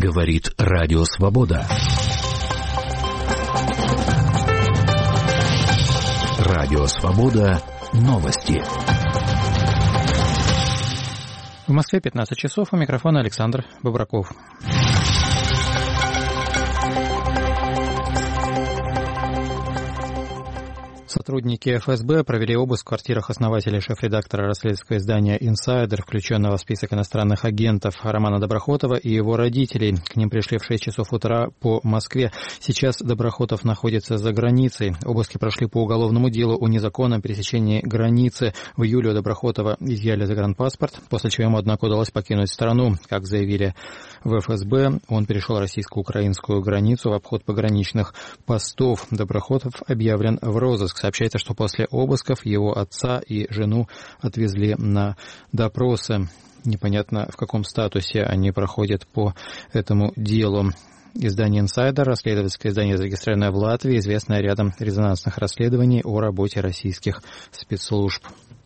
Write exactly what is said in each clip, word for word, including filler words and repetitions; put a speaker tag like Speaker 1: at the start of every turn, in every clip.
Speaker 1: Говорит Радио Свобода. Радио Свобода. Новости.
Speaker 2: В Москве пятнадцать часов. У микрофона Александр Бобраков. Сотрудники эф эс бэ провели обыск в квартирах основателя и шеф-редактора расследовательского издания «Инсайдер», включенного в список иностранных агентов, Романа Доброхотова и его родителей. К ним пришли в шесть часов утра по Москве. Сейчас Доброхотов находится за границей. Обыски прошли по уголовному делу о незаконном пересечении границы. В июле у Доброхотова изъяли загранпаспорт, после чего ему, однако, удалось покинуть страну. Как заявили в эф эс бэ, он перешел российско-украинскую границу в обход пограничных постов. Доброхотов объявлен в розыск. Сообщается, что после обысков его отца и жену отвезли на допросы. Непонятно, в каком статусе они проходят по этому делу. Издание «Инсайдер», расследовательское издание, зарегистрированное в Латвии, известное рядом резонансных расследований о работе российских спецслужб.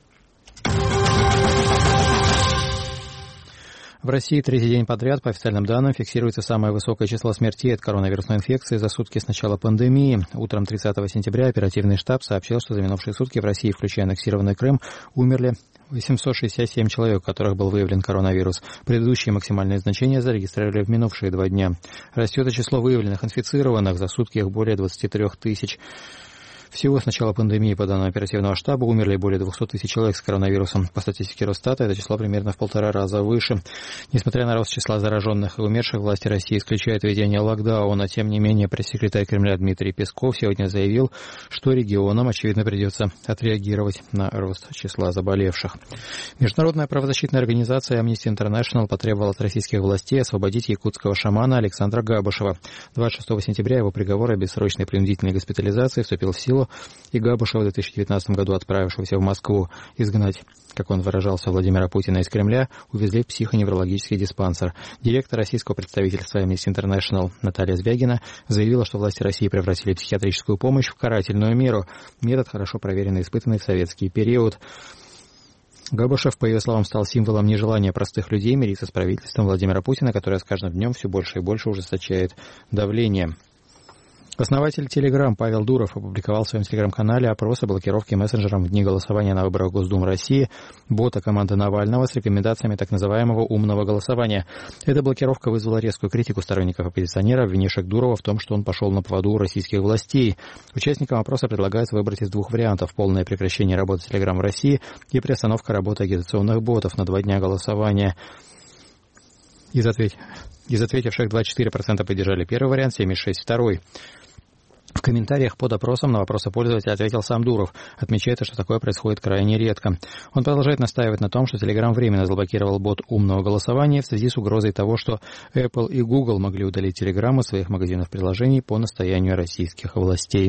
Speaker 2: В России третий день подряд, по официальным данным, фиксируется самое высокое число смертей от коронавирусной инфекции за сутки с начала пандемии. Утром тридцатого сентября оперативный штаб сообщил, что за минувшие сутки в России, включая аннексированный Крым, умерли восемьсот шестьдесят семь человек, у которых был выявлен коронавирус. Предыдущие максимальные значения зарегистрировали в минувшие два дня. Растет и число выявленных инфицированных. За сутки их более двадцать три тысячи. Всего с начала пандемии, по данным оперативного штаба, умерли более двухсот тысяч человек с коронавирусом. По статистике Росстата, это число примерно в полтора раза выше. Несмотря на рост числа зараженных и умерших, власти России исключают введение локдауна. Тем не менее, пресс-секретарь Кремля Дмитрий Песков сегодня заявил, что регионам, очевидно, придется отреагировать на рост числа заболевших. Международная правозащитная организация Amnesty International потребовала от российских властей освободить якутского шамана Александра Габышева. двадцать шестого сентября его приговор о бессрочной принудительной госпитализации вступил в силу, и Габышева, в две тысячи девятнадцатом году отправившегося в Москву изгнать, как он выражался, Владимира Путина из Кремля, увезли в психоневрологический диспансер. Директор российского представительства Amnesty International Наталья Звягина заявила, что власти России превратили психиатрическую помощь в карательную меру. Метод, хорошо проверенный и испытанный в советский период. Габышев, по ее словам, стал символом нежелания простых людей мириться с правительством Владимира Путина, которое с каждым днем все больше и больше ужесточает давление. Основатель Telegram Павел Дуров опубликовал в своем телеграм-канале опрос о блокировке мессенджером в дни голосования на выборах Госдумы России бота команды Навального с рекомендациями так называемого умного голосования. Эта блокировка вызвала резкую критику сторонников оппозиционера, обвинивших Дурова в том, что он пошел на поводу у российских властей. Участникам опроса предлагается выбрать из двух вариантов: полное прекращение работы Telegram в России и приостановка работы агитационных ботов на два дня голосования. Из, ответ... из ответивших двадцать четыре процента поддержали первый вариант, семьдесят шесть процентов второй. В комментариях под опросом на вопросы пользователя ответил сам Дуров. Отмечается, что такое происходит крайне редко. Он продолжает настаивать на том, что Telegram временно заблокировал бот умного голосования в связи с угрозой того, что Apple и Google могли удалить Telegram из своих магазинов приложений по настоянию российских властей.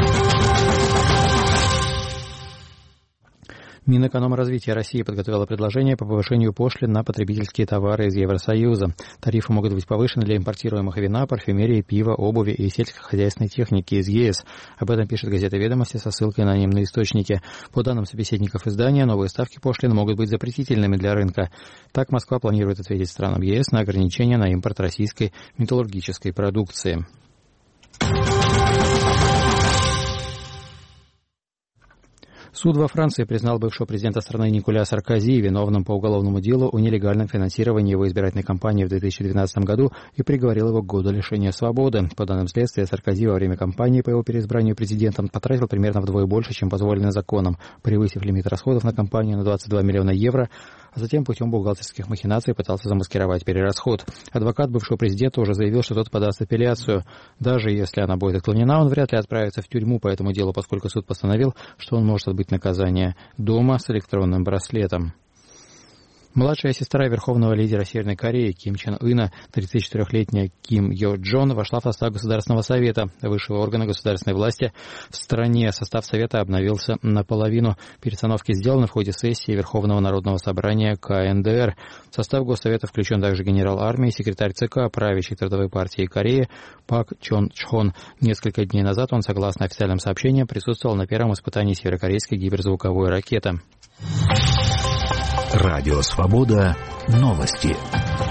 Speaker 2: Минэкономразвития России подготовило предложение по повышению пошлин на потребительские товары из Евросоюза. Тарифы могут быть повышены для импортируемых вина, парфюмерии, пива, обуви и сельскохозяйственной техники из е эс. Об этом пишет газета «Ведомости» со ссылкой на анонимные источники. По данным собеседников издания, новые ставки пошлин могут быть запретительными для рынка. Так, Москва планирует ответить странам е эс на ограничения на импорт российской металлургической продукции. Суд во Франции признал бывшего президента страны Николя Саркози виновным по уголовному делу о нелегальном финансировании его избирательной кампании в две тысячи двенадцатом году и приговорил его к году лишения свободы. По данным следствия, Саркози во время кампании по его переизбранию президентом потратил примерно вдвое больше, чем позволено законом, превысив лимит расходов на кампанию на двадцать два миллиона евро, а затем путем бухгалтерских махинаций пытался замаскировать перерасход. Адвокат бывшего президента уже заявил, что тот подаст апелляцию. Даже если она будет отклонена, он вряд ли отправится в тюрьму по этому делу, поскольку суд постановил, что он может отбыть наказание дома с электронным браслетом. Младшая сестра верховного лидера Северной Кореи Ким Чен Ына, тридцатичетырёхлетняя Ким Йо Джон, вошла в состав Государственного совета, высшего органа государственной власти в стране. Состав совета обновился наполовину. Перестановки сделаны в ходе сессии Верховного народного собрания ка эн дэ эр. В состав Госсовета включен также генерал армии, секретарь ЦК правящей Трудовой партии Кореи Пак Чон Чхон. Несколько дней назад он, согласно официальным сообщениям, присутствовал на первом испытании северокорейской гиперзвуковой ракеты.
Speaker 1: Радио Свобода. Новости.